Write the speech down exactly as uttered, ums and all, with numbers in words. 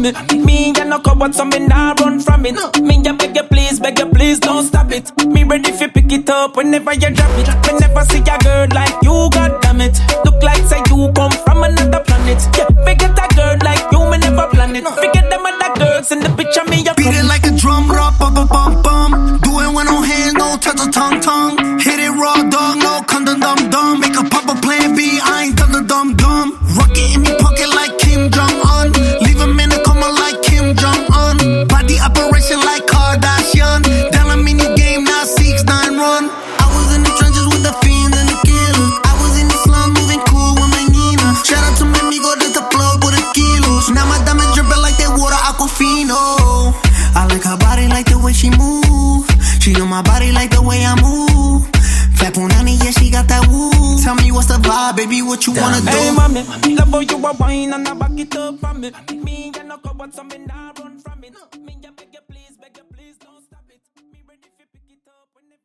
me. Me and no coward, so me nah run from it. Me ya beg you please, beg you please, don't stop it. Me ready fi pick it up whenever you drop it. Me never see a girl like you, god damn it. Look like say you come from another planet. Yeah, forget a girl like you, me never plan it. Forget them other girls in the picture, me ya beat it like a drum, rock, bum bum bum bum. Do it with no hands, no touch or tongue tongue. Hit it raw dog, no condom dum dum. Make a pop a plan B, I ain't done the dumb dumb. Rocket in me pocket like Kim Jong Un. Leave him in the coma like Kim Jong Un. Body operation like Kardashian. Down a mini game, now six nine run. I was in the trenches with the fiends and the killers. I was in the slums moving cool with my Nina. Shout out to my amigo, that's the plug with the kilos. Now my diamond dripping like that water Aquafino. I like her body like the way she move. She on my body like the way I move. Fat Punani, yeah, she got that woo. Tell me what's the vibe, baby, what you wanna do? Hey, mommy, love how you a wine and I back it up for me. Me and no coward, so me nah run.